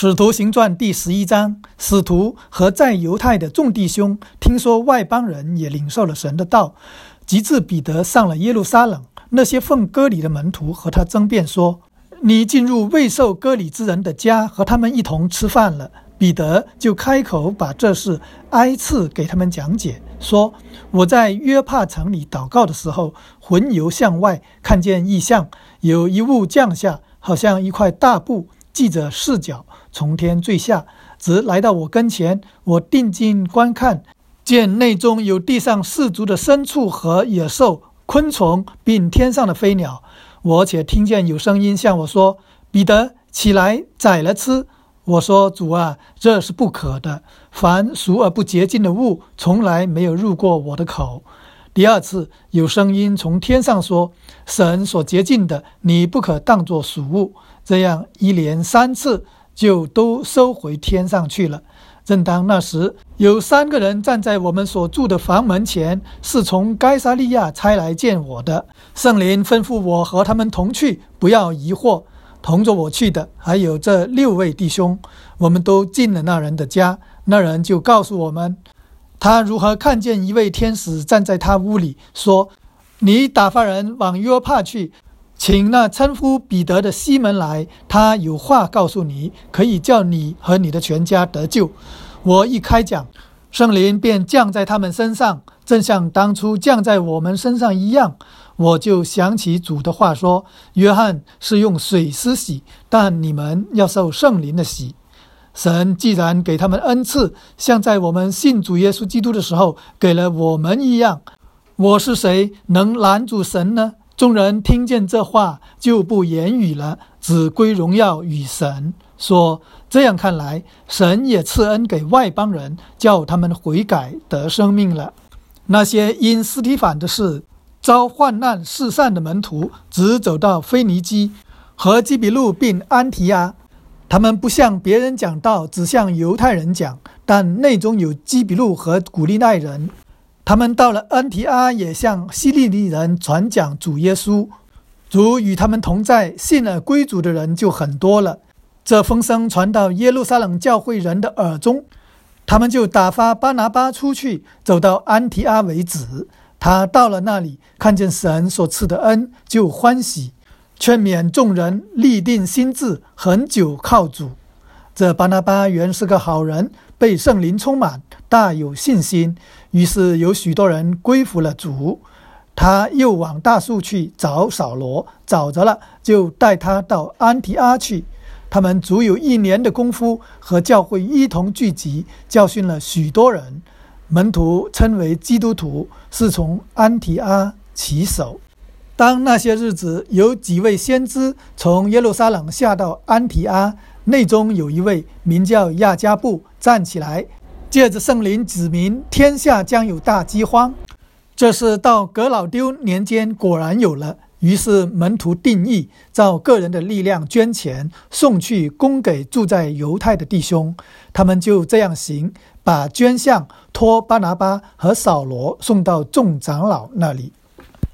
使徒行传第11章，使徒和在犹太的众弟兄听说外邦人也领受了神的道，及至彼得上了耶路撒冷，那些奉割礼的门徒和他争辩说，你进入未受割礼之人的家，和他们一同吃饭了。彼得就开口把这事挨次给他们讲解，说，我在约帕城里祷告的时候，魂游向外，看见异象，有一物降下，好像一块大布，系着4角，从天坠下，直来到我跟前。我定睛观看，见内中有地上4足的牲畜和野兽、昆虫，并天上的飞鸟。我且听见有声音向我说，彼得，起来宰了吃。我说，主啊，这是不可的，凡俗而不洁净的物，从来没有入过我的口。第二次有声音从天上说，神所洁净的，你不可当作俗物。这样一连3次，就都收回天上去了。正当那时，有3个人站在我们所住的房门前，是从该撒利亚差来见我的。圣灵吩咐我和他们同去，不要疑惑。同着我去的还有这6位弟兄，我们都进了那人的家。那人就告诉我们，他如何看见一位天使站在他屋里，说，你打发人往约帕去，请那称呼彼得的西门来，他有话告诉你，可以叫你和你的全家得救。我一开讲，圣灵便降在他们身上，正像当初降在我们身上一样。我就想起主的话说，约翰是用水施洗，但你们要受圣灵的洗。神既然给他们恩赐，像在我们信主耶稣基督的时候给了我们一样，我是谁能拦住神呢？众人听见这话，就不言语了，只归荣耀与神，说，这样看来，神也赐恩给外邦人，叫他们悔改得生命了。那些因斯提反的事遭患难四散的门徒，只走到腓尼基和基比路并安提阿。他们不向别人讲道，只向犹太人讲，但内中有基比路和古利奈人。他们到了安提阿，也向希利尼人传讲主耶稣。主与他们同在，信而归主的人就很多了。这风声传到耶路撒冷教会人的耳中，他们就打发巴拿巴出去，走到安提阿为止。他到了那里，看见神所赐的恩，就欢喜，劝勉众人立定心志，恒久靠主。这巴拿巴原是个好人，被圣灵充满，大有信心，于是有许多人归服了主。他又往大树去找扫罗，找着了，就带他到安提阿去。他们足有1年的功夫，和教会一同聚集，教训了许多人。门徒称为基督徒，是从安提阿起手。当那些日子，有几位先知从耶路撒冷下到安提阿，内中有一位名叫亚加布，站起来，借着圣灵指明天下将有大饥荒。这是到革老丢年间果然有了。于是门徒定义，照个人的力量捐钱，送去供给住在犹太的弟兄。他们就这样行，把捐项托巴拿巴和扫罗送到众长老那里。